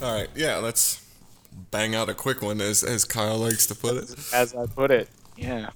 All right, yeah, let's bang out a quick one, as Kyle likes to put it. As I put it. Yeah.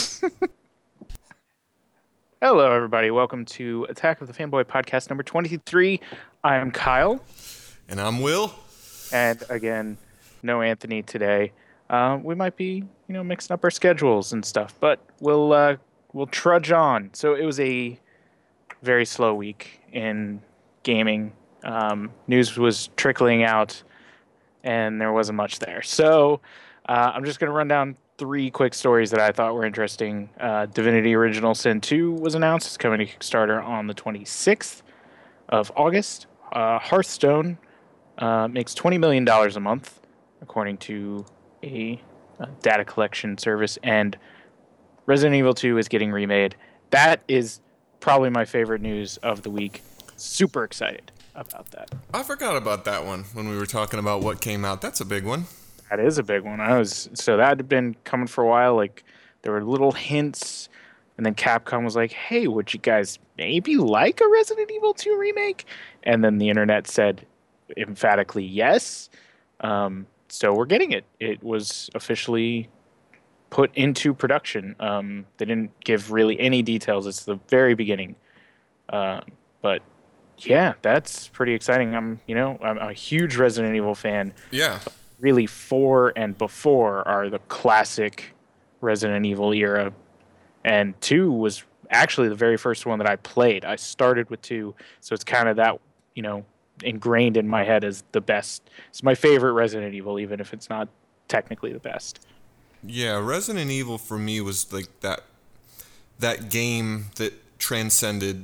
Hello, everybody. Welcome to Attack of the Fanboy podcast number 23. I'm Kyle, And I'm Will. and again, no Anthony today. We might be, mixing up our schedules and stuff, but we'll trudge on. So it was a very slow week in gaming. News was trickling out, and there wasn't much there. So I'm just going to run down three quick stories that I thought were interesting. Divinity Original Sin 2 was announced. It's coming to Kickstarter on the 26th of August. Hearthstone makes $20 million a month, according to a data collection service. And Resident Evil 2 is getting remade. That is probably my favorite news of the week. Super excited about that. I forgot about that one when we were talking about what came out. That's a big one. That is a big one. So that had been coming for a while. Like, there were little hints, and then Capcom was like, "Hey, would you guys maybe like a Resident Evil 2 remake?" And then the internet said emphatically yes. So we're getting it. It was officially put into production. They didn't give really any details. It's the very beginning. But yeah, that's pretty exciting. I'm a huge Resident Evil fan. Yeah. Really 4 and before are the classic Resident Evil era, and 2 was actually the very first one that I played. I started with 2, so it's kind of that, ingrained in my head as the best. It's my favorite Resident Evil, even if it's not technically the best. Yeah, Resident Evil for me was like that game that transcended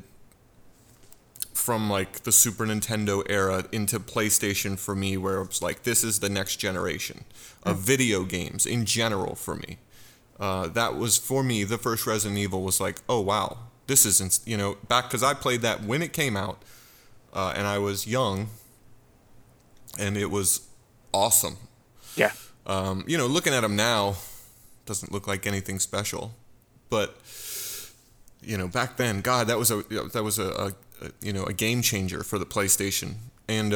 from like the Super Nintendo era into PlayStation for me, where it was like, this is the next generation of video games in general for me. That was, for me, the first Resident Evil was like, oh wow, this isn't, back, because I played that when it came out, and I was young, and it was awesome. Yeah. Looking at them now, doesn't look like anything special, but back then, God, that was a game changer for the PlayStation. And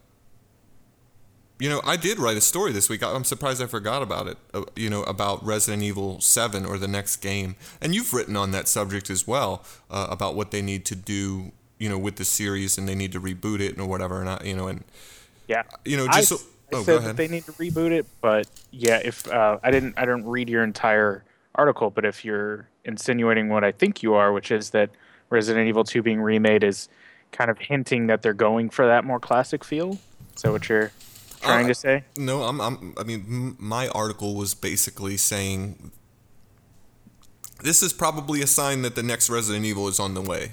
I did write a story this week. I'm surprised I forgot about it. About Resident Evil 7 or the next game. And you've written on that subject as well, about what they need to do, with the series, and they need to reboot it or whatever. And Yeah. I said go ahead. that they need to reboot it, but yeah, if I didn't read your entire article, but if you're insinuating what I think you are, which is that Resident Evil 2 being remade is kind of hinting that they're going for that more classic feel. Is that what you're trying to say? No, I mean, my article was basically saying this is probably a sign that the next Resident Evil is on the way,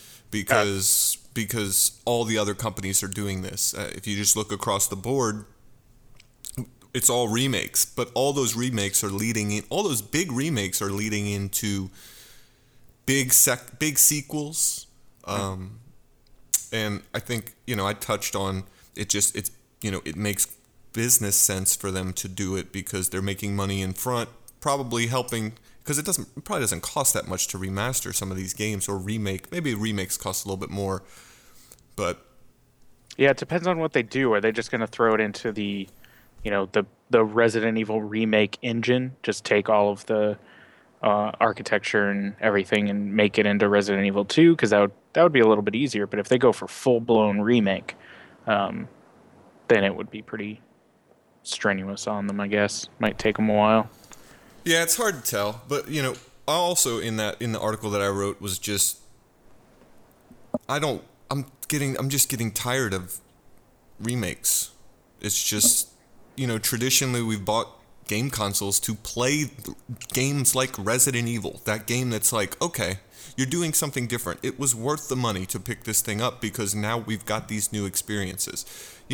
because all the other companies are doing this. If you just look across the board, it's all remakes, but all those remakes are leading in. All those big remakes are leading into big sequels, and I think I touched on it. It makes business sense for them to do it because they're making money in front, probably helping, because it probably doesn't cost that much to remaster some of these games or remake. Maybe remakes cost a little bit more, but Yeah, it depends on what they do. Are they just going to throw it into the Resident Evil remake engine? Just take all of the architecture and everything and make it into Resident Evil 2, because that would be a little bit easier. But if they go for full-blown remake, then it would be pretty strenuous on them, I guess. Might take them a while. yeah, it's hard to tell. But also in the article that I wrote was just I'm just getting tired of remakes. It's just traditionally we've bought game consoles to play games like Resident Evil, that game that's like, okay, you're doing something different. It was worth the money to pick this thing up because now we've got these new experiences.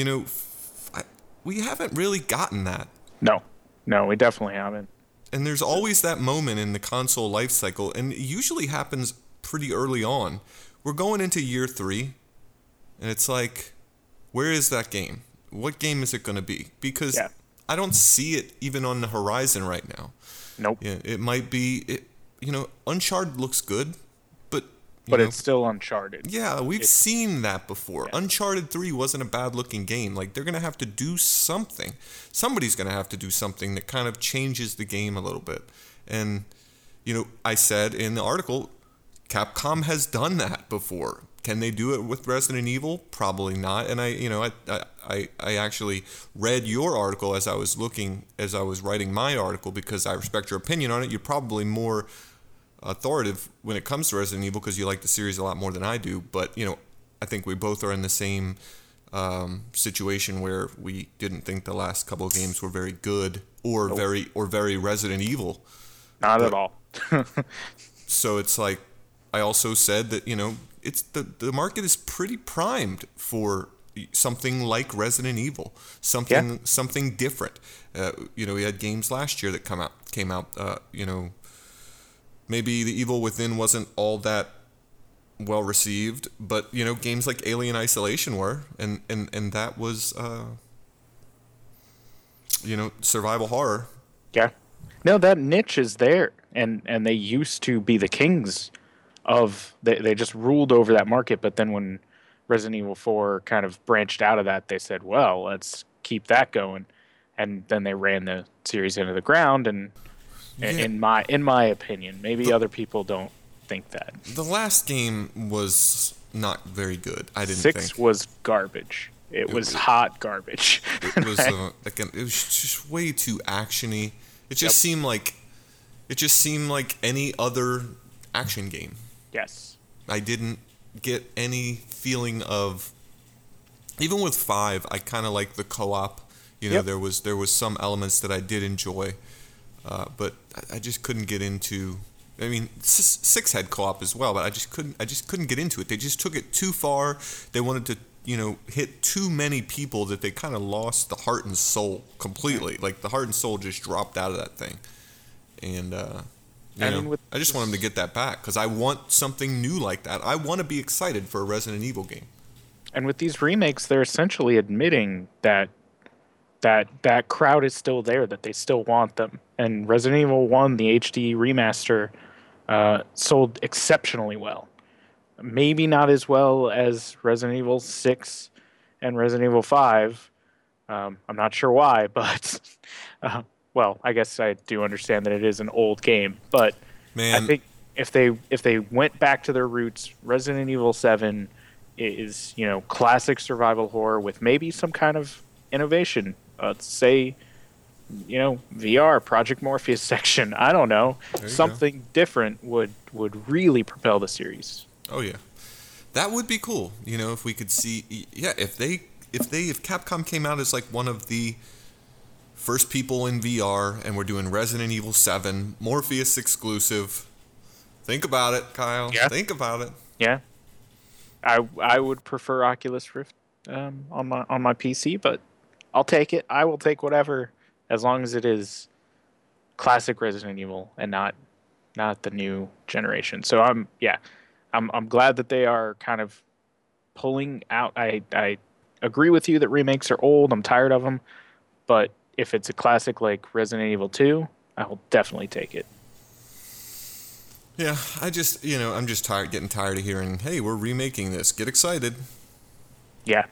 We haven't really gotten that. No, we definitely haven't. And there's always that moment in the console life cycle, and it usually happens pretty early on. We're going into year 3, and it's like, where is that game? What game is it going to be? Because I don't see it even on the horizon right now. Nope. Yeah, it might be, Uncharted looks good, but, You but know, it's still Uncharted. yeah, we've It's seen that before. yeah, Uncharted 3 wasn't a bad looking game. Like, they're going to have to do something. Somebody's going to have to do something that kind of changes the game a little bit. And, I said in the article, Capcom has done that before. Can they do it with Resident Evil? Probably not. And I actually read your article as I was writing my article, because I respect your opinion on it. You're probably more authoritative when it comes to Resident Evil because you like the series a lot more than I do. But I think we both are in the same situation where we didn't think the last couple of games were very good or Nope. very Resident Evil. not at But all. so it's like I also said that it's the market is pretty primed for something like Resident Evil, something different. We had games last year that came out. Maybe The Evil Within wasn't all that well received, but games like Alien Isolation were, and that was survival horror. Yeah. No, that niche is there, and they used to be the kings of. They just ruled over that market, but then when Resident Evil 4 kind of branched out of that, they said, "Well, let's keep that going," and then they ran the series into the ground. And Yeah. in my opinion, maybe other people don't think that. The last game was not very good. I didn't 6 think was garbage. It was hot garbage. it was it was just way too actiony. It just seemed like any other action game. Yes. I didn't get any feeling of, even with 5, I kind of like the co-op. Yep. There was some elements that I did enjoy, but I just couldn't get into. I mean, 6 had co-op as well, but I just couldn't get into it. They just took it too far. They wanted to hit too many people that they kind of lost the heart and soul completely. Like the heart and soul just dropped out of that thing, and I just want them to get that back because I want something new like that. I want to be excited for a Resident Evil game. And with these remakes, they're essentially admitting that crowd is still there, that they still want them. And Resident Evil 1, the HD remaster, sold exceptionally well. Maybe not as well as Resident Evil 6 and Resident Evil 5. I'm not sure why, but well, I guess I do understand that it is an old game. But Man, I think if they went back to their roots, Resident Evil 7 is classic survival horror with maybe some kind of innovation. Say VR, Project Morpheus section. I don't know. Something different would really propel the series. Oh yeah, that would be cool. If we could see, if Capcom came out as like one of the first people in VR and we're doing Resident Evil 7, Morpheus exclusive. Think about it, Kyle. Yeah. Think about it. Yeah, I would prefer Oculus Rift on my PC, but I'll take it. I will take whatever, as long as it is classic Resident Evil and not the new generation. So I'm glad that they are kind of pulling out. I agree with you that remakes are old. I'm tired of them, but if it's a classic like Resident Evil 2, I will definitely take it. Yeah, I'm just getting tired of hearing, "Hey, we're remaking this. Get excited." Yeah.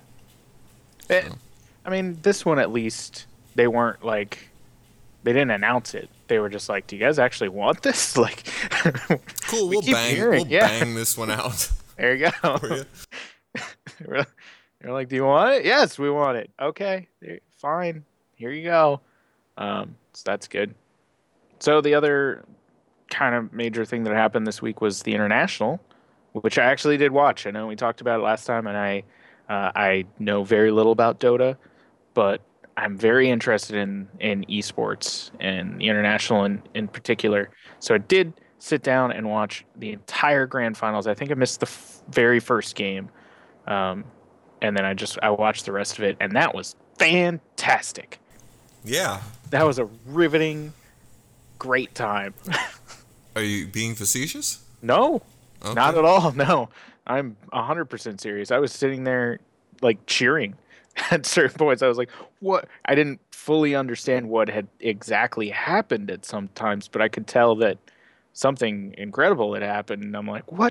I mean, this one at least, they weren't like, they didn't announce it. They were just like, "Do you guys actually want this?" Like, cool. we'll bang this one out. There you go. They're like, "Do you want it?" "Yes, we want it." "Okay, fine. Here you go." So that's good. So the other kind of major thing that happened this week was the International, which I actually did watch. I know we talked about it last time, and I know very little about Dota, but I'm very interested in esports and the International in particular. So I did sit down and watch the entire grand finals. I think I missed the very first game, and then I watched the rest of it, and that was fantastic. Yeah. That was a riveting, great time. Are you being facetious? No, Okay. not at all. No, I'm 100% serious. I was sitting there like cheering at certain points. I was like, "What?" I didn't fully understand what had exactly happened at some times, but I could tell that something incredible had happened. And I'm like, "What?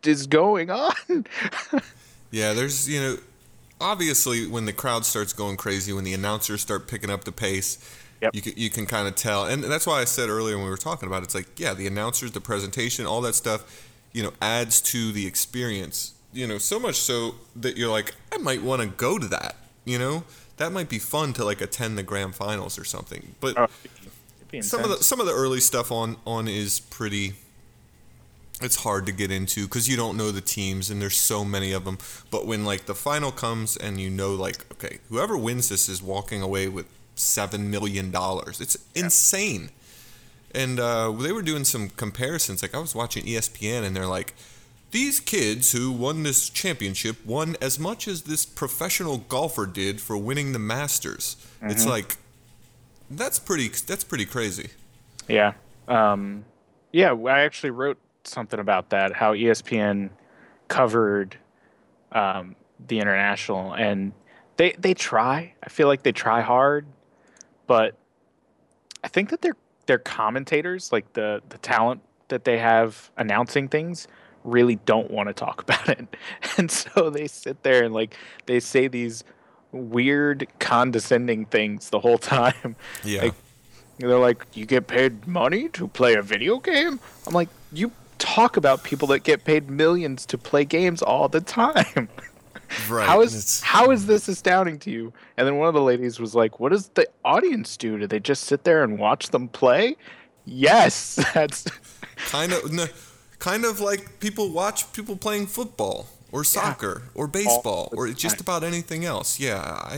is going on? Yeah, there's, obviously when the crowd starts going crazy, when the announcers start picking up the pace, Yep. you can kind of tell. And that's why I said earlier when we were talking about it, it's like, yeah, the announcers, the presentation, all that stuff, adds to the experience. So much so that you're like, I might want to go to that. That might be fun to like attend the grand finals or something. But Oh, it'd be some of the intense. some of the early stuff on is pretty. It's hard to get into because you don't know the teams and there's so many of them. But when like the final comes and like, okay, whoever wins this is walking away with $7 million. It's insane. And they were doing some comparisons. Like I was watching ESPN and they're like, these kids who won this championship won as much as this professional golfer did for winning the Masters. It's like that's pretty crazy. Yeah. Yeah, I actually wrote something about that, how ESPN covered the international, and they try. I feel like they try hard, but I think that their commentators, like the talent that they have announcing things, really don't want to talk about it. And so they sit there and like they say these weird condescending things the whole time. Yeah. Like they're like, "You get paid money to play a video game?" I'm like, "You talk about people that get paid millions to play games all the time." Right. How And is how is this astounding to you? And then one of the ladies was like, "What does the audience do? Do they just sit there and watch them play?" Yes, that's kind of no, kind of like people watch people playing football or soccer or all baseball the or just time. about anything else. Yeah,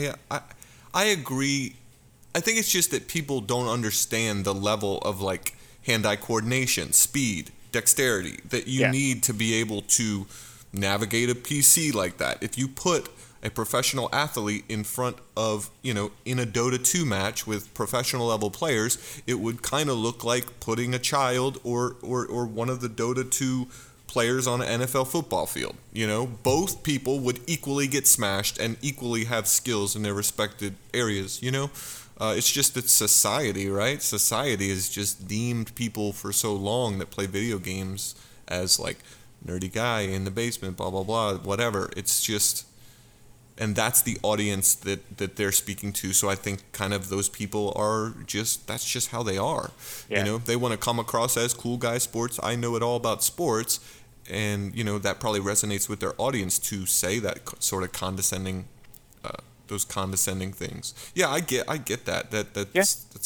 I agree. I think it's just that people don't understand the level of like hand-eye coordination, speed, dexterity that you Yeah. need to be able to navigate a PC like that. If you put a professional athlete in front of, in a Dota 2 match with professional level players, it would kind of look like putting a child or one of the Dota 2 players on an NFL football field. Both people would equally get smashed and equally have skills in their respected areas. It's just that society, right? Society has just deemed people for so long that play video games as like nerdy guy in the basement, blah blah blah, whatever. It's just, and that's the audience that they're speaking to. So I think kind of those people are just, that's just how they are. Yeah. They want to come across as cool guy sports. I know it all about sports, and that probably resonates with their audience to say that sort of condescending, those condescending things. Yeah, I get that. Yeah. That's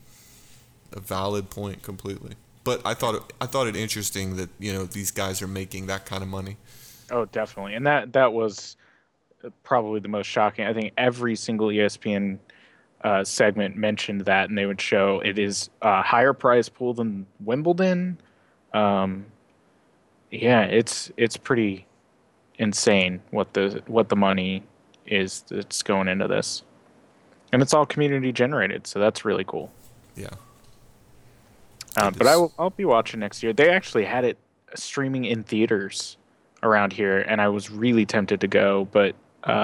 a valid point completely. But I thought it interesting that these guys are making that kind of money. Oh, definitely. And that was probably the most shocking. I think every single ESPN segment mentioned that, and they would show it is a higher prize pool than Wimbledon. Um, yeah, it's pretty insane what the money is that's going into this, and it's all community generated, so that's really cool. Yeah. But I'll be watching next year. They actually had it streaming in theaters around here, and I was really tempted to go, but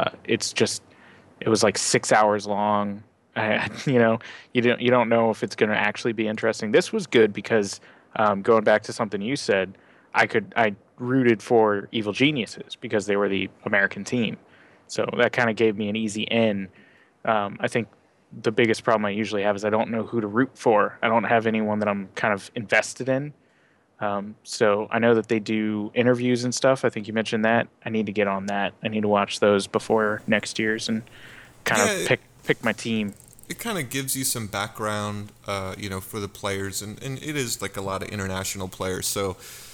it was like 6 hours long. You don't know if it's going to actually be interesting. This was good because going back to something you said, I rooted for Evil Geniuses because they were the American team, so that kind of gave me an easy in. I think the biggest problem I usually have is I don't know who to root for. I don't have anyone that I'm kind of invested in. So I know that they do interviews and stuff. I think you mentioned that. I need to get on that. I need to watch those before next year's and kind Yeah, of pick my team. it kind of gives you some background, for the players, and it is like a lot of international players, so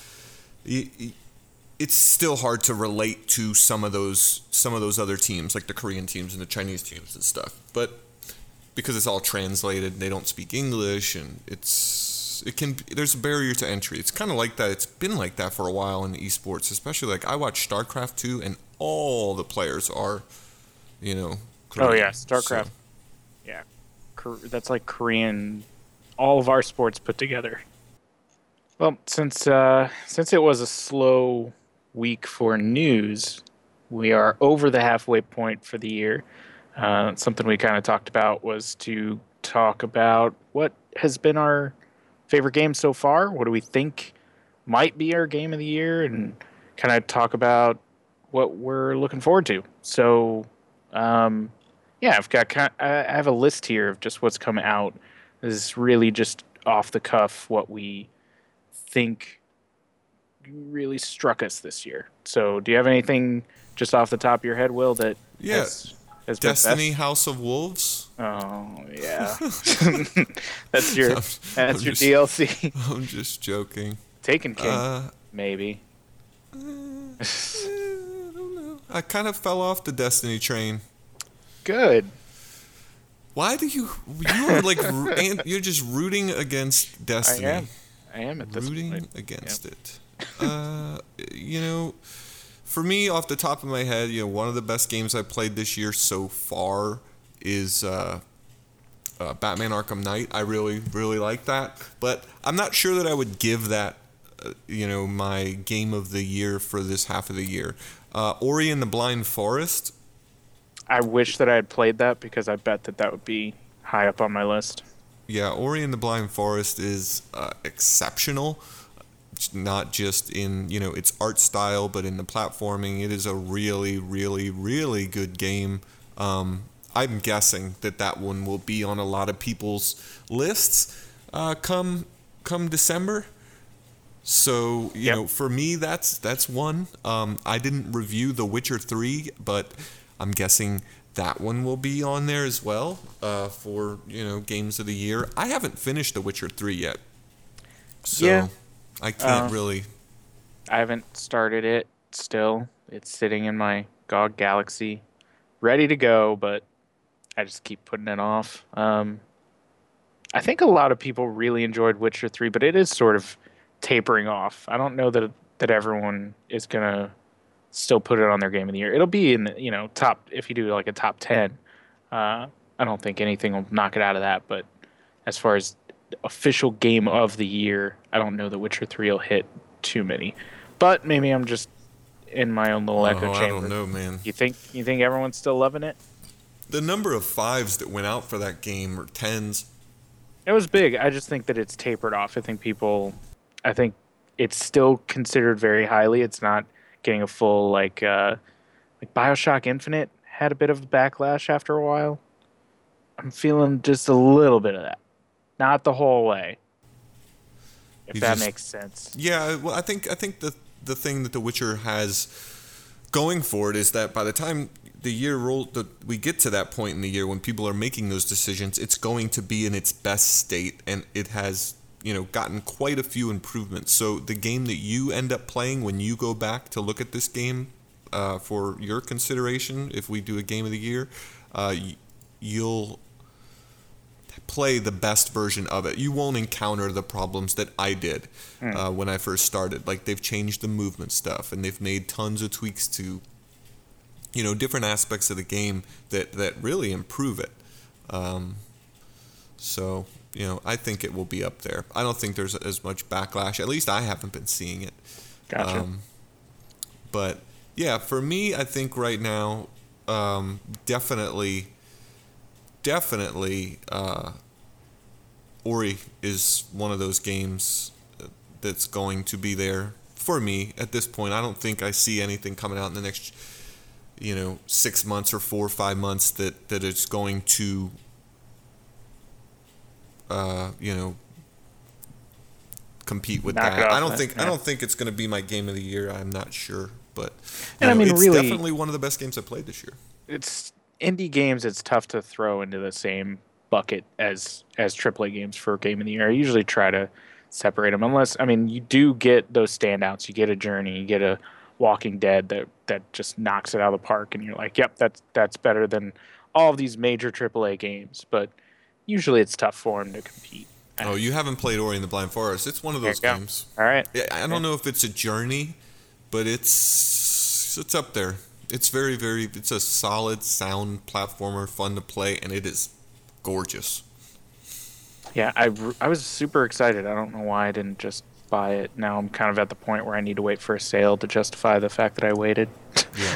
it's still hard to relate to some of those other teams, like the Korean teams and the Chinese teams and stuff. But because it's all translated, they don't speak English, and there's a barrier to entry. It's kind of like that. It's been like that for a while in esports, especially like I watch StarCraft 2, and all the players are, Oh Korean. yeah, So, StarCraft. Yeah, that's like Korean. All of our sports put together. Well, since it was a slow week for news, we are over the halfway point for the year. Something we kind of talked about was to talk about what has been our favorite game so far. What do we think might be our game of the year, and kind of talk about what we're looking forward to. So, yeah, I have a list here of just what's come out. This is really just off the cuff what we think really struck us this year. So, do you have anything just off the top of your head, Will, that Yeah, has been Destiny best? House of Wolves. Oh yeah, that's your I'm your just, DLC. I'm just joking. Taken King, Uh, maybe. I don't know. I kind of fell off the Destiny train. Good. Why do you are like you're just rooting against Destiny? I am at this Rooting point. against it. You know, for me, off the top of my head, one of the best games I played this year so far is Batman Arkham Knight. I really, really like that, but I'm not sure that I would give that, my game of the year for this half of the year. Ori and the Blind Forest. I wish that I had played that because I bet that would be high up on my list. Yeah, Ori and the Blind Forest is exceptional. Not just in its art style, but in the platforming. It is a really, really, really good game. I'm guessing that one will be on a lot of people's lists come December. So for me, that's one. I didn't review The Witcher 3, but I'm guessing that one will be on there as well for games of the year. I haven't finished The Witcher 3 yet, so Yeah. I can't really. I haven't started it still. It's sitting in my GOG Galaxy, ready to go, but I just keep putting it off. I think a lot of people really enjoyed Witcher 3, but it is sort of tapering off. I don't know that everyone is gonna still put it on their game of the year. It'll be in the top if you do like a top 10. I don't think anything will knock it out of that, but as far as official game of the year, I don't know that Witcher 3 will hit too many. But maybe I'm just in my own little echo chamber. I don't know, man. You think everyone's still loving it? The number of 5s that went out for that game or 10s. It was big. I just think that it's tapered off. I think it's still considered very highly. It's not getting a full like BioShock Infinite had a bit of a backlash after a while. I'm feeling just a little bit of that. Not the whole way. If that makes sense. Yeah, well, I think the thing that The Witcher has going for it is that by the time we get to that point in the year when people are making those decisions, it's going to be in its best state, and it has gotten quite a few improvements. So the game that you end up playing when you go back to look at this game for your consideration, if we do a game of the year, you'll play the best version of it. You won't encounter the problems that I did when I first started. Like, they've changed the movement stuff, and they've made tons of tweaks to different aspects of the game that really improve it. So I think it will be up there. I don't think there's as much backlash. At least I haven't been seeing it. Gotcha. But yeah, for me, I think right now, definitely, Ori is one of those games that's going to be there for me at this point. I don't think I see anything coming out in the next 6 months or 4 or 5 months that it's going to compete with that. I don't think it's going to be my game of the year. I'm not sure, but it's really, definitely one of the best games I played this year. It's indie games. It's tough to throw into the same bucket as AAA games for game of the year. I usually try to separate them, unless you do get those standouts. You get a Journey, you get a Walking Dead that just knocks it out of the park, and you're like, yep, that's better than all of these major AAA games. But usually it's tough for them to compete. Oh, you haven't played Ori and the Blind Forest. It's one of those games. All right. I don't know if it's a journey, but it's up there. It's very, very, it's a solid, sound platformer, fun to play, and it is gorgeous. Yeah, I was super excited. I don't know why I didn't just buy it. Now I'm kind of at the point where I need to wait for a sale to justify the fact that I waited. Yeah.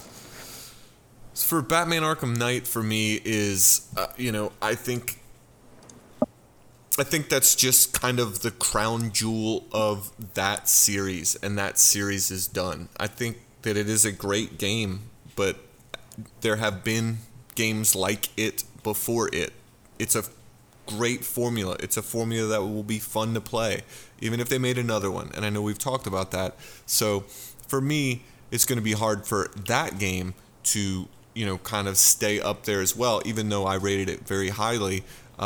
For Batman Arkham Knight, for me, is, I think I think that's just kind of the crown jewel of that series, and that series is done. I think that it is a great game, but there have been games like it before it. It's a great formula. It's a formula that will be fun to play, even if they made another one. And I know we've talked about that. So for me, it's going to be hard for that game to, kind of stay up there as well, even though I rated it very highly.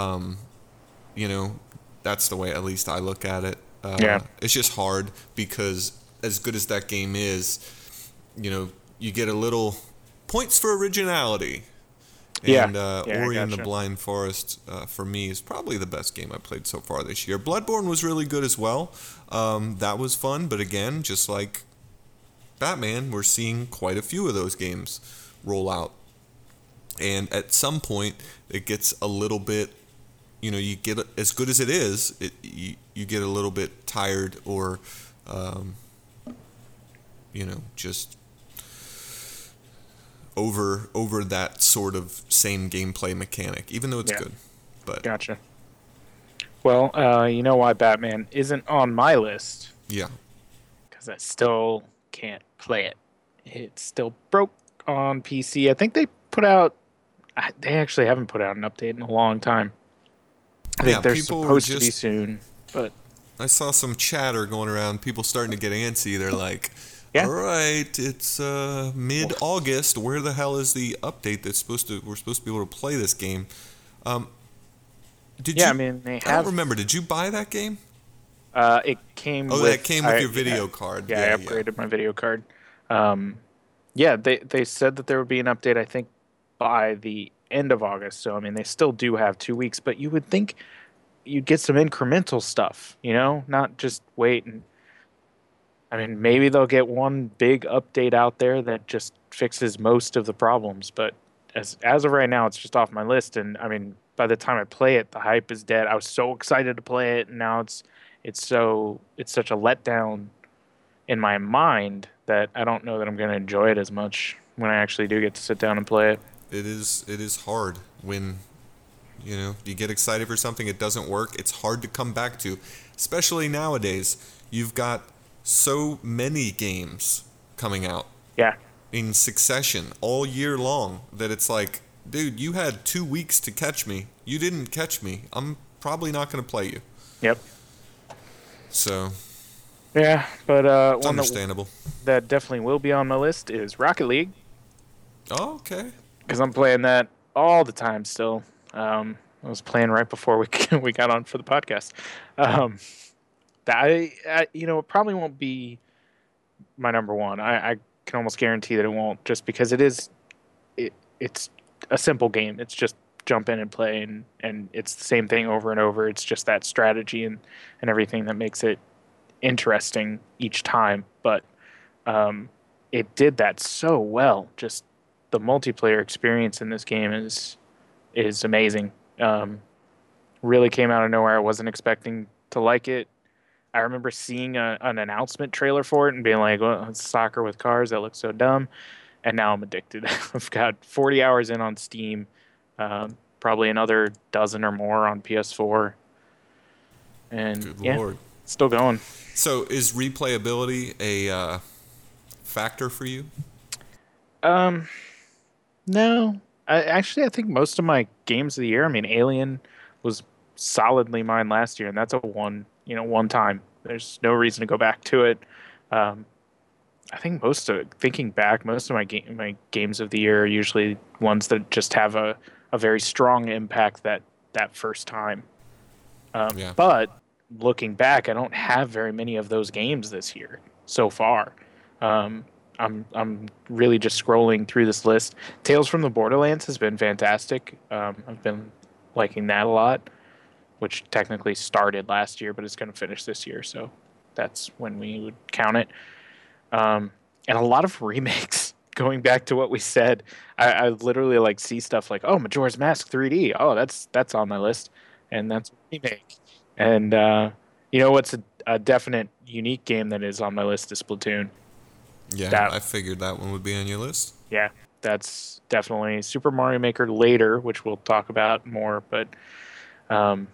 That's the way at least I look at it. It's just hard because as good as that game is, you get a little points for originality. And Ori and the Blind Forest, for me, is probably the best game I played so far this year. Bloodborne was really good as well. That was fun, but again, just like Batman, we're seeing quite a few of those games roll out. And at some point, it gets a little bit, you get, as good as it is, you get a little bit tired or, just over that sort of same gameplay mechanic, even though it's good. But Gotcha. Well, you know why Batman isn't on my list? Yeah. Because I still can't play it. It's still broke on PC. I think they actually haven't put out an update in a long time. I think they're supposed to be soon, but I saw some chatter going around, people starting to get antsy. They're like, all right, it's mid-August. Where the hell is the update we're supposed to be able to play this game? I don't remember. Did you buy that game? It came with... that came with your video card. Yeah, I upgraded my video card. They said that there would be an update, I think, by the end of August. So, they still do have 2 weeks, but you would think you'd get some incremental stuff, not just wait and... maybe they'll get one big update out there that just fixes most of the problems, but as of right now, it's just off my list. And by the time I play it, the hype is dead. I was so excited to play it, and now it's such a letdown in my mind that I don't know that I'm going to enjoy it as much when I actually do get to sit down and play it. It is hard when you get excited for something, it doesn't work. It's hard to come back to, especially nowadays. You've got so many games coming out in succession all year long that it's like, dude, you had 2 weeks to catch me. You didn't catch me. I'm probably not going to play you. Yep. So. Yeah, but it's understandable. That definitely will be on my list is Rocket League. Oh, okay. Because I'm playing that all the time still. I was playing right before we got on for the podcast. It probably won't be my number one. I can almost guarantee that it won't, just because it's a simple game. It's just jump in and play, and it's the same thing over and over. It's just that strategy and everything that makes it interesting each time. But it did that so well. Just the multiplayer experience in this game is amazing. Really came out of nowhere. I wasn't expecting to like it. I remember seeing an announcement trailer for it and being like, well, it's soccer with cars. That looks so dumb. And now I'm addicted. I've got 40 hours in on Steam, probably another dozen or more on PS4. And Good Lord. Still going. So is replayability a factor for you? No. I think most of my games of the year, Alien was solidly mine last year, and that's a one time. There's no reason to go back to it. I think thinking back, most of my games of the year are usually ones that just have a very strong impact that first time. But looking back, I don't have very many of those games this year so far. I'm really just scrolling through this list. Tales from the Borderlands has been fantastic. I've been liking that a lot, which technically started last year, but it's going to finish this year, so that's when we would count it. And a lot of remakes. Going back to what we said, I literally see stuff like, oh, Majora's Mask 3D. Oh, that's on my list, and that's a remake. And what's a definite unique game that is on my list is Splatoon. Yeah, I figured that one would be on your list. Yeah, that's definitely Super Mario Maker later, which we'll talk about more. But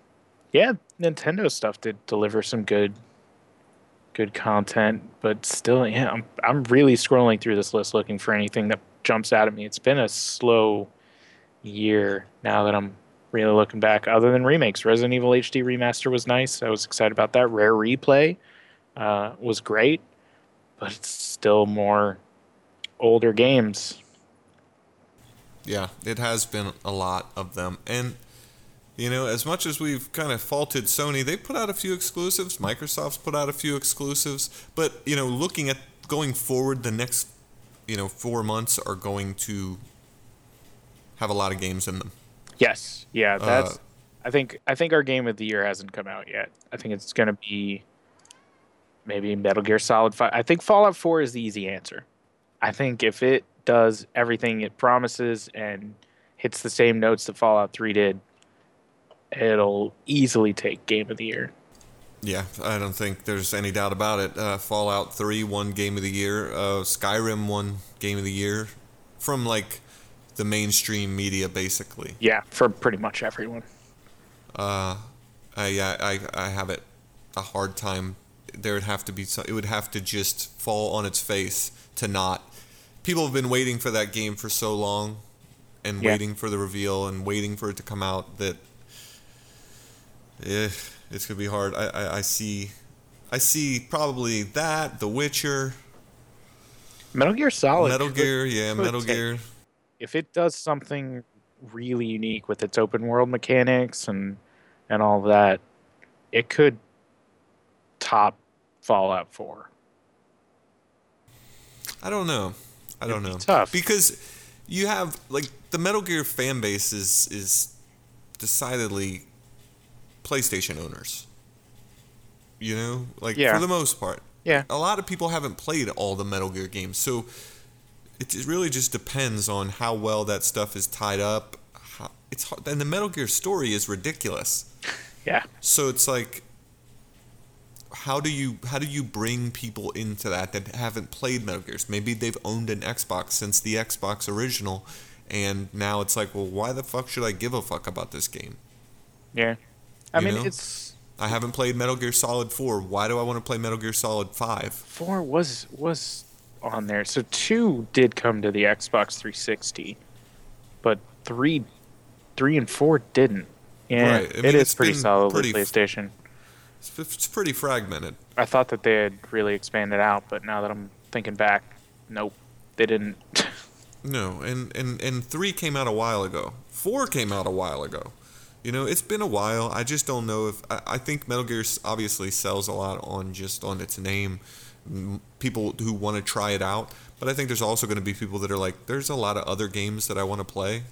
Yeah, Nintendo stuff did deliver some good content, but still, yeah, I'm really scrolling through this list looking for anything that jumps out at me. It's been a slow year now that I'm really looking back. Other than remakes, Resident Evil HD remaster was nice. I was excited about that. Rare Replay was great, but it's still more older games. Yeah, it has been a lot of them. And, as much as we've kind of faulted Sony, they put out a few exclusives. Microsoft's put out a few exclusives. But, looking at going forward, the next, 4 months are going to have a lot of games in them. Yes, yeah, Uh, that's. I think our game of the year hasn't come out yet. I think it's gonna be maybe Metal Gear Solid 5. I think Fallout 4 is the easy answer. I think if it does everything it promises and hits the same notes that Fallout 3 did, it'll easily take Game of the Year. yeah, I don't think there's any doubt about it. Fallout 3 won Game of the Year. Skyrim won Game of the Year from, the mainstream media, basically. Yeah, for pretty much everyone. I have a hard time. There would have to be it would have to just fall on its face to not. People have been waiting for that game for so long, and Yeah. waiting for the reveal and waiting for it to come out that it's gonna be hard. I see probably that The Witcher, Metal Gear Solid. Metal Gear, yeah, could Metal take- Gear. If it does something really unique with its open world mechanics and all that, it could top Fallout 4. I don't know. It'd be tough. Because you have the Metal Gear fan base is decidedly PlayStation owners. Yeah. For the most part. Yeah. A lot of people haven't played all the Metal Gear games, so it really just depends on how well that stuff is tied up. It's hard, and the Metal Gear story is ridiculous. Yeah. So it's like, how do you bring people into that haven't played Metal Gears? Maybe they've owned an Xbox since the Xbox original, and now it's like, well, why the fuck should I give a fuck about this game? Yeah. I You mean, know? it's I haven't played Metal Gear Solid 4. Why do I want to play Metal Gear Solid 5? 4 was on there. So 2 did come to the Xbox 360, but 3 and 4 didn't. Yeah, Right. I mean, it is it's pretty been solid pretty with PlayStation. It's pretty fragmented. I thought that they had really expanded out, but now that I'm thinking back, nope, they didn't. No, and 3 came out a while ago. 4 came out a while ago. It's been a while. I just don't know if I think Metal Gear obviously sells a lot on its name. People who want to try it out, but I think there's also going to be people that are like, there's a lot of other games that I want to play.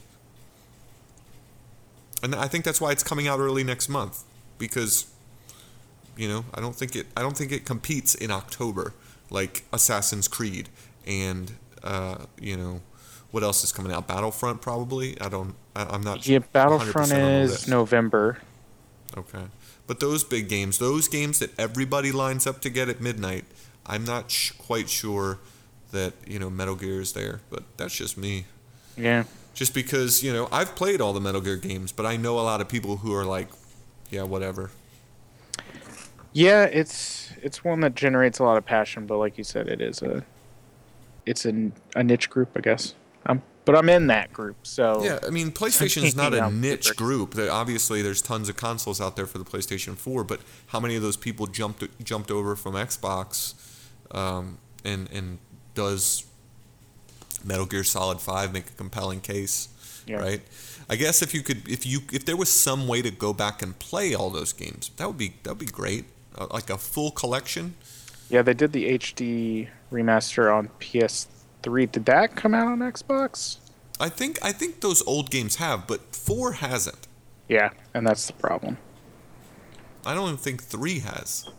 And I think that's why it's coming out early next month, because I don't think it competes in October like Assassin's Creed and what else is coming out? Battlefront probably. I'm not. Yeah, Battlefront 100% on the is list. November. Okay, but those big games, those games that everybody lines up to get at midnight, I'm not quite sure that Metal Gear is there. But that's just me. Yeah. Just because I've played all the Metal Gear games, but I know a lot of people who are like, yeah, whatever. Yeah, it's one that generates a lot of passion, but like you said, it's a niche group, I guess. But I'm in that group, so Yeah, I mean, PlayStation is not a I'm niche super- group. Obviously, there's tons of consoles out there for the PlayStation 4, but how many of those people jumped over from Xbox, and does Metal Gear Solid 5 make a compelling case? Yeah. Right? I guess if there was some way to go back and play all those games, that would be great. Like a full collection. Yeah, they did the HD remaster on PS3. Did that come out on Xbox? I think those old games have, but 4 hasn't. Yeah, and that's the problem. I don't even think 3 has.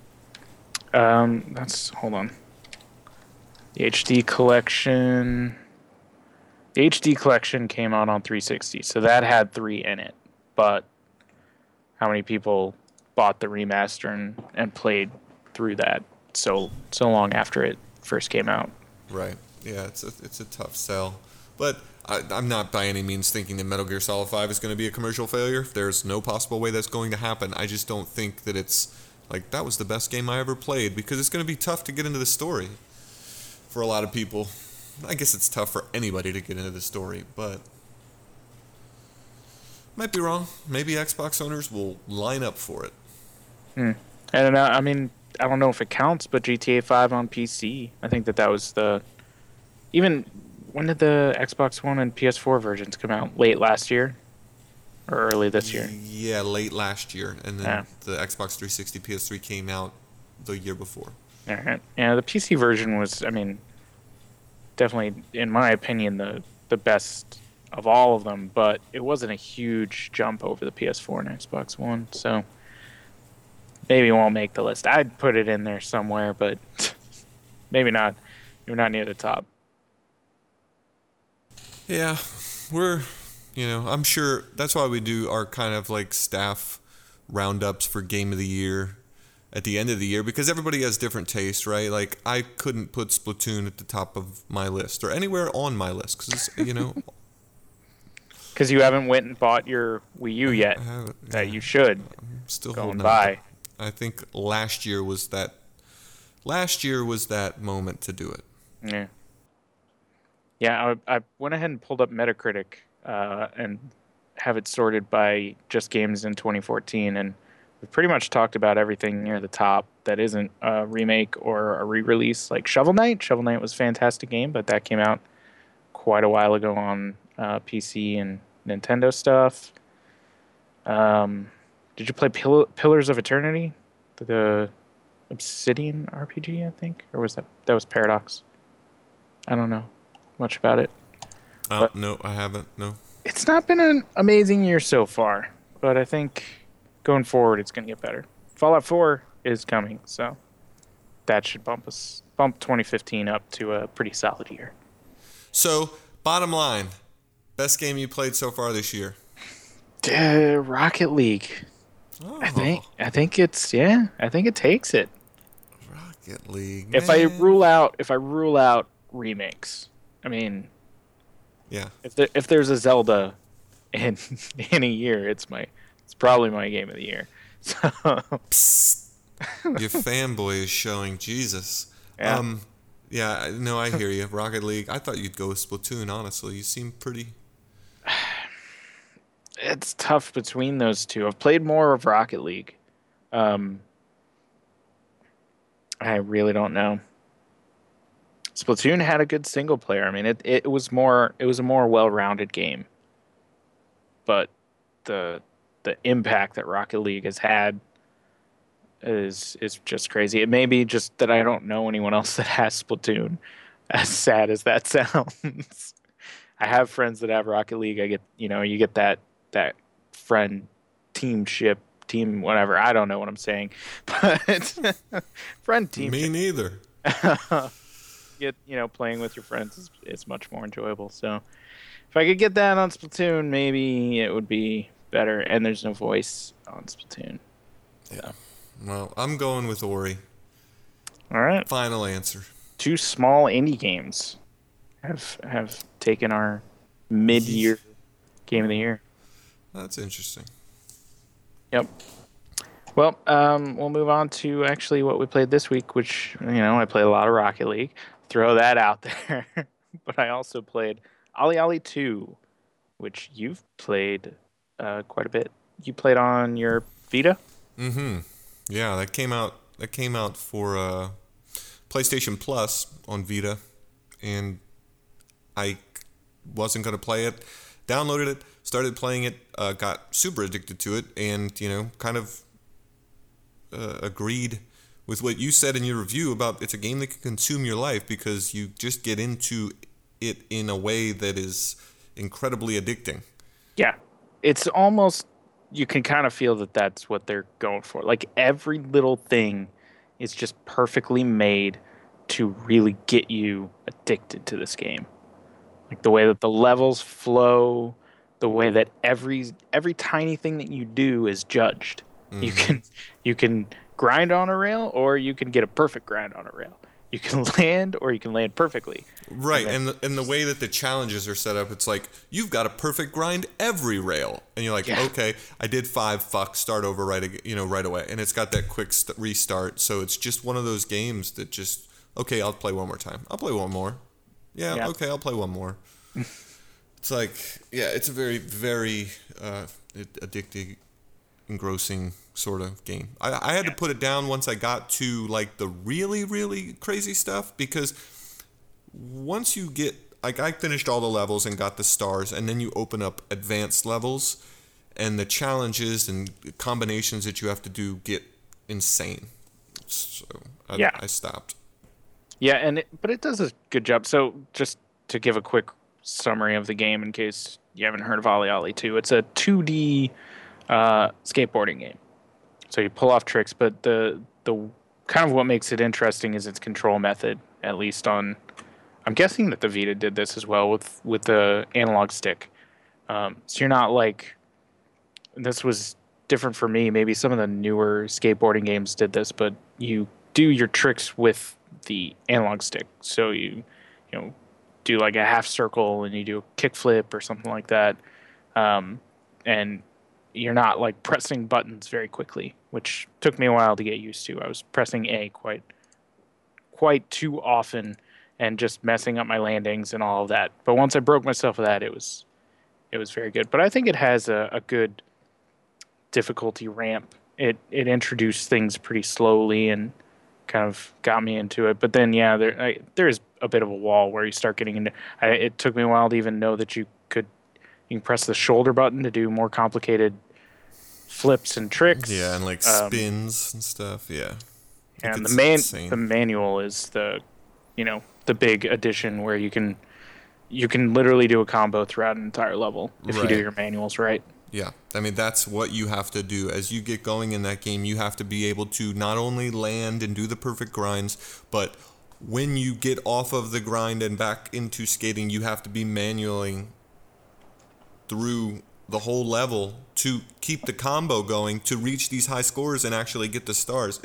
Hold on. The HD collection. The HD collection came out on 360, so that had 3 in it. But how many people bought the remaster and played through that so long after it first came out? Right. Yeah, it's a tough sell. But I'm not by any means thinking that Metal Gear Solid 5 is going to be a commercial failure. There's no possible way that's going to happen. I just don't think that it's like that was the best game I ever played, because it's going to be tough to get into the story for a lot of people. I guess it's tough for anybody to get into the story, but might be wrong. Maybe Xbox owners will line up for it. I don't know. I mean, I don't know if it counts, but GTA 5 on PC, I think that was the... Even, when did the Xbox One and PS4 versions come out? Late last year? Or early this year? Yeah, late last year. And then the Xbox 360, PS3 came out the year before. All right. Yeah, the PC version was, I mean, definitely, in my opinion, the best of all of them, but it wasn't a huge jump over the PS4 and Xbox One, so maybe it won't make the list. I'd put it in there somewhere, but maybe not. You're not near the top. Yeah, I'm sure that's why we do our kind of like staff roundups for Game of the Year at the end of the year, because everybody has different tastes, right? Like, I couldn't put Splatoon at the top of my list or anywhere on my list because, Because you haven't went and bought your Wii U yet. That you should. I'm still go holding and buy. I think last year was that moment to do it. Yeah. Yeah, I went ahead and pulled up Metacritic and have it sorted by just games in 2014, and we've pretty much talked about everything near the top that isn't a remake or a re-release, like Shovel Knight. Shovel Knight was a fantastic game, but that came out quite a while ago on PC and Nintendo stuff. Did you play Pillars of Eternity? The Obsidian RPG, I think? Or was that was Paradox? I don't know much about it. No, I haven't. No. It's not been an amazing year so far, but I think going forward it's going to get better. Fallout 4 is coming, so that should bump 2015 up to a pretty solid year. So, bottom line, best game you played so far this year? Rocket League. Oh. I think I think it takes it. Rocket League. Man. If I rule out remakes, I mean, yeah. If there's a Zelda in a year, it's probably my game of the year. So Psst. Your fanboy is showing. Jesus. Yeah. Yeah, no, I hear you. Rocket League. I thought you'd go with Splatoon, honestly. You seem pretty... It's tough between those two. I've played more of Rocket League. I really don't know. Splatoon had a good single player. I mean, it was a more well-rounded game. But the impact that Rocket League has had is just crazy. It may be just that I don't know anyone else that has Splatoon, as sad as that sounds. I have friends that have Rocket League. I get, you get that friend team whatever. I don't know what I'm saying, but friend team. Me neither. Get playing with your friends is much more enjoyable. So if I could get that on Splatoon, maybe it would be better. And there's no voice on Splatoon. Yeah. Well, I'm going with Ori. All right. Final answer. 2 small indie games have taken our mid-year game of the year. That's interesting. Yep. Well, we'll move on to actually what we played this week, which, I played a lot of Rocket League. Throw that out there. But I also played OlliOlli 2, which you've played quite a bit. You played on your Vita? Mm-hmm. Yeah, that came out for PlayStation Plus on Vita, and I wasn't going to play it. Downloaded it, started playing it, got super addicted to it, and, kind of agreed with what you said in your review about it's a game that can consume your life because you just get into it in a way that is incredibly addicting. Yeah. It's almost, you can kind of feel that that's what they're going for. Like, every little thing is just perfectly made to really get you addicted to this game. Like the way that the levels flow, the way that every tiny thing that you do is judged. Mm-hmm. You can grind on a rail, or you can get a perfect grind on a rail. You can land or you can land perfectly. Right, then, and the way that the challenges are set up, it's like you've got a perfect grind every rail, and you're like, Yeah. okay, I did 5, fuck, start over right away, and it's got that quick restart, so it's just one of those games that just, okay, I'll play one more time, I'll play one more, Yeah. okay, I'll play one more. It's like, yeah, it's a very, very addicting, engrossing sort of game. I had to put it down once I got to like the really, really crazy stuff, because once you get, like, I finished all the levels and got the stars, and then you open up advanced levels, and the challenges and combinations that you have to do get insane. So I stopped. Yeah, but it does a good job. So just to give a quick summary of the game in case you haven't heard of Ollie Ollie 2, it's a 2D skateboarding game. So you pull off tricks, but the kind of what makes it interesting is its control method. At least on, I'm guessing that the Vita did this as well with the analog stick. So you're not like, this was different for me. Maybe some of the newer skateboarding games did this, but you do your tricks with the analog stick. So you do like a half circle and you do a kickflip or something like that, and you're not like pressing buttons very quickly, which took me a while to get used to. I was pressing A quite too often and just messing up my landings and all of that. But once I broke myself of that, it was very good. But I think it has a good difficulty ramp. It introduced things pretty slowly and kind of got me into it. But then, yeah, there is a bit of a wall where you start getting into. It took me a while to even know that you can press the shoulder button to do more complicated flips and tricks. Yeah, and like spins and stuff. Yeah. And the manual is the big addition where you can literally do a combo throughout an entire level if you do your manuals right. Yeah, I mean, that's what you have to do. As you get going in that game, you have to be able to not only land and do the perfect grinds, but when you get off of the grind and back into skating, you have to be manualing through the whole level to keep the combo going, to reach these high scores and actually get the stars.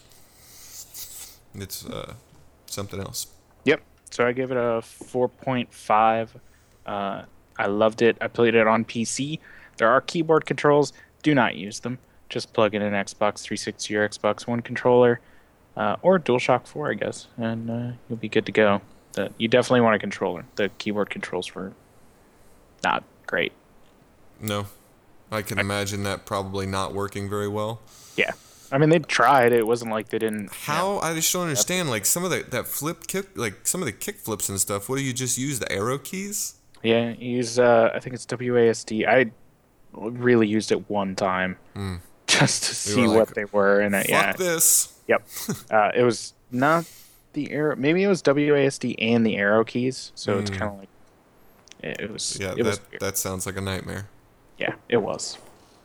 It's something else. Yep. So I give it a 4.5. I loved it. I played it on PC. There are keyboard controls. Do not use them. Just plug in an Xbox 360 or Xbox One controller, or DualShock 4, I guess, and you'll be good to go. You definitely want a controller. The keyboard controls were not great. No. I can imagine that probably not working very well. Yeah. I mean, they tried. It wasn't like they didn't. How? I just don't understand. Like, some of that flip kick, like some of the kick flips and stuff, what do you just use? The arrow keys? Yeah, use, I think it's WASD. I really used it one time just to see what they were. And fuck this. Yep. It was not the arrow. Maybe it was WASD and the arrow keys. So it's kind of like, it was. Yeah, that sounds like a nightmare. Yeah, it was.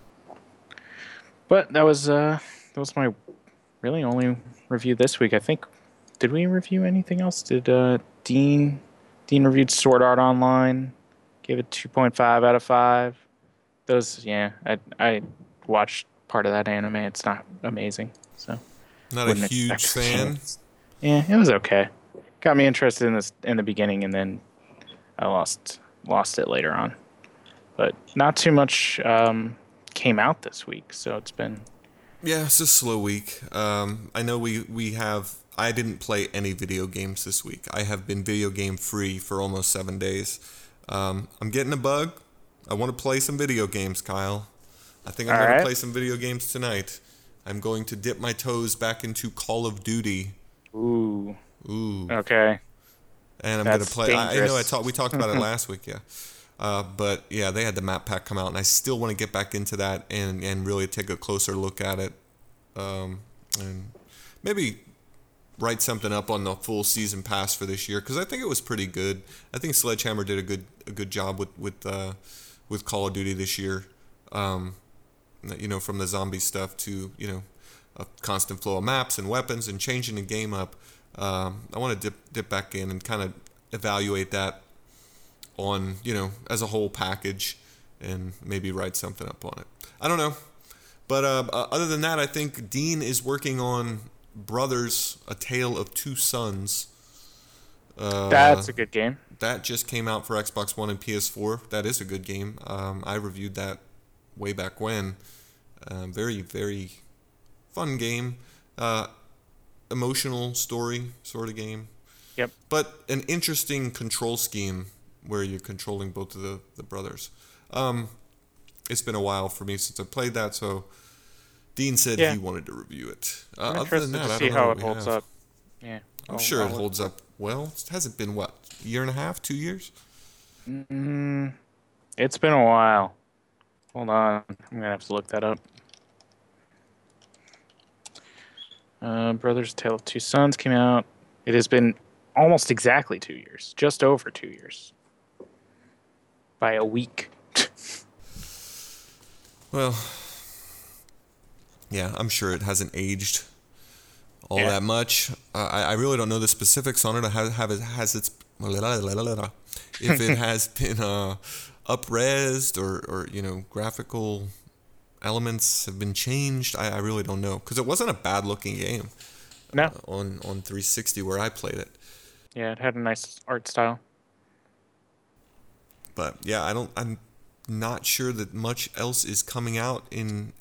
But that was my really only review this week. I think. Did we review anything else? Did Dean reviewed Sword Art Online? Gave it 2.5 out of 5. Those, yeah, I watched part of that anime. It's not amazing, so not a huge fan. Yeah, it was okay. Got me interested in this in the beginning, and then I lost it later on. But not too much came out this week, so it's been. Yeah, it's a slow week. I know we have. I didn't play any video games this week. I have been video game free for almost 7 days. I'm getting a bug. I want to play some video games, Kyle. I think I'm going to play some video games tonight. I'm going to dip my toes back into Call of Duty. Ooh. Okay. And I'm going to play. I know we talked about it last week, yeah. But yeah, they had the map pack come out, and I still want to get back into that and really take a closer look at it, and maybe write something up on the full season pass for this year, because I think it was pretty good. I think Sledgehammer did a good job with Call of Duty this year. From the zombie stuff to a constant flow of maps and weapons and changing the game up. I want to dip back in and kind of evaluate that on as a whole package and maybe write something up on it. I don't know, but other than that, I think Dean is working on Brothers: A Tale of Two Sons. That's a good game. That just came out for Xbox One and PS4. That is a good game. I reviewed that way back when. Very, very fun game. Emotional story sort of game. Yep. But an interesting control scheme where you're controlling both of the brothers. It's been a while for me since I played that, so Dean said he wanted to review it. I'm Other interested than that, to I see don't know how what it we holds have. up. Yeah. I'm sure it holds up well. It hasn't been, what, a year and a half, 2 years? It's been a while. Hold on. I'm going to have to look that up. Brothers: Tale of Two Sons came out. It has been almost exactly 2 years. Just over 2 years. By a week. Well, yeah, I'm sure it hasn't aged all that much. I really don't know the specifics on it. Has its if it has been up-resed or graphical elements have been changed. I really don't know, because it wasn't a bad-looking game. No. On 360 where I played it. Yeah, it had a nice art style. But yeah, I'm not sure that much else is coming out in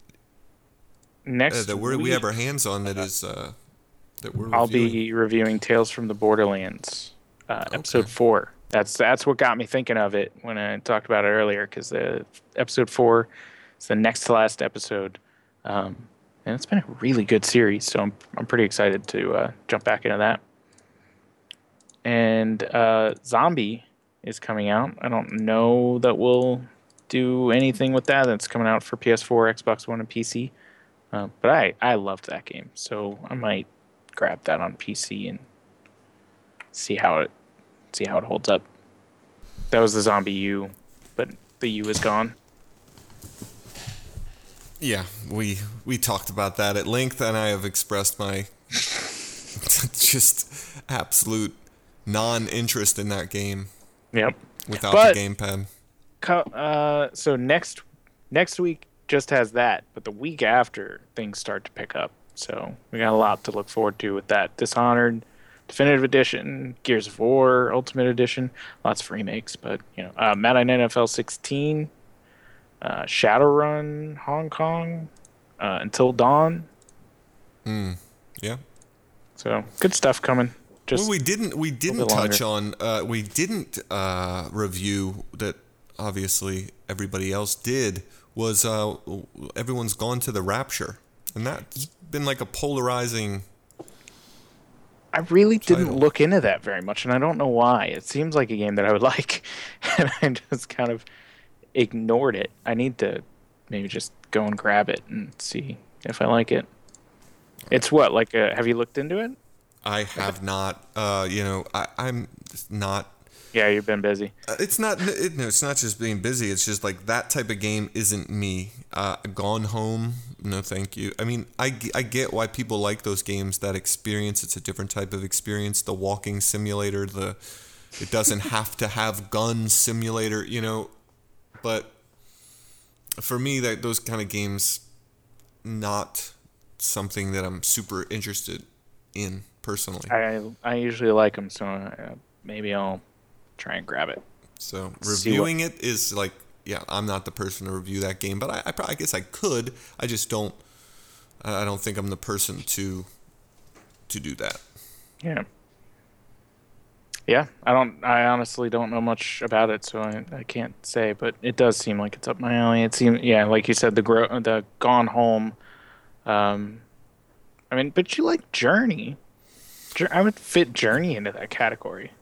Next that we have our hands on that is that we're I'll reviewing. be reviewing Tales from the Borderlands, episode 4. That's what got me thinking of it when I talked about it earlier, because episode 4 is the next to last episode, and it's been a really good series. So I'm pretty excited to jump back into that. And Zombie is coming out. I don't know that we'll do anything with that. That's coming out for PS4, Xbox One, and PC. But I loved that game, so I might grab that on PC and see how it holds up. That was the Zombie U, but the U is gone. Yeah, we talked about that at length, and I have expressed my just absolute non-interest in that game. Yep. Without the gamepad. So next week just has that, but the week after things start to pick up. So we got a lot to look forward to with that. Dishonored Definitive Edition, Gears of War Ultimate Edition, lots of remakes, but Madden NFL 16, Shadowrun Hong Kong, Until Dawn. Yeah. So good stuff coming. Well, we didn't touch on we didn't review that. Obviously, everybody else did. Was Everyone's Gone to the Rapture, and that's been like a polarizing. I really title. didn't look into that very much, and I don't know why. It seems like a game that I would like, and I just kind of ignored it. I need to maybe just go and grab it and see if I like it. It's what, like, have you looked into it? I have not. I'm not. Yeah, you've been busy. It's not. It's not just being busy. It's just like that type of game isn't me. Gone Home. No, thank you. I mean, I get why people like those games. That experience. It's a different type of experience. The walking simulator. It doesn't have to have gun simulator. But for me, those kind of games, not something that I'm super interested in personally. I usually like them, so maybe I'll try and grab it. So reviewing it is like, yeah, I'm not the person to review that game, but I guess I could. I just don't. I don't think I'm the person to do that. Yeah. Yeah, I honestly don't know much about it, so I can't say, but it does seem like it's up my alley. It seems, yeah, like you said, the Gone Home. I mean, but you like Journey. I would fit Journey into that category.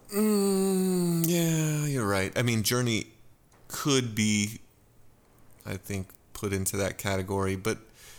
Yeah, you're right. I mean, Journey could be, I think, put into that category, but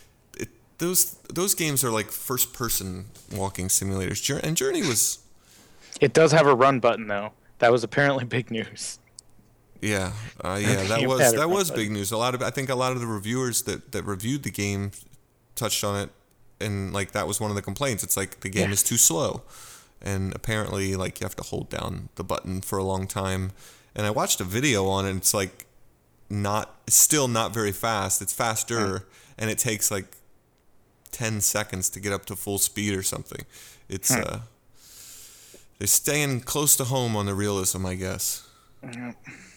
those games are like first-person walking simulators. And Journey was. It does have a run button, though. That was apparently big news. Yeah, that was big news. I think a lot of the reviewers that reviewed the game touched on it, and like that was one of the complaints. It's like the game is too slow, and apparently like you have to hold down the button for a long time. And I watched a video on it. And it's like it's still not very fast. It's faster, and it takes like 10 seconds to get up to full speed or something. It's they're staying close to home on the realism, I guess. Yep.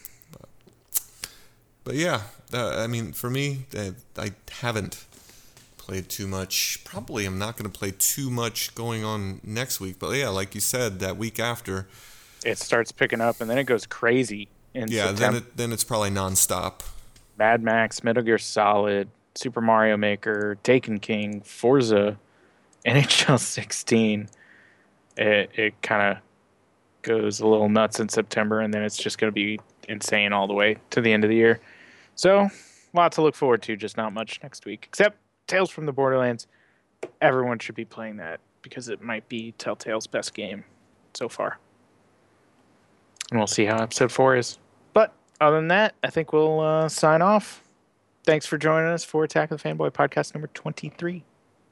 But yeah, I mean, for me, I haven't played too much. Probably I'm not going to play too much going on next week. But yeah, like you said, that week after, It starts picking up, and then it goes crazy in September. then it's probably nonstop. Mad Max, Metal Gear Solid, Super Mario Maker, Taken King, Forza, NHL 16. It kind of goes a little nuts in September, and then it's just going to be insane all the way to the end of the year. So, a lot to look forward to, just not much next week. Except Tales from the Borderlands. Everyone should be playing that because it might be Telltale's best game so far. And we'll see how episode 4 is. But other than that, I think we'll sign off. Thanks for joining us for Attack of the Fanboy podcast number 23.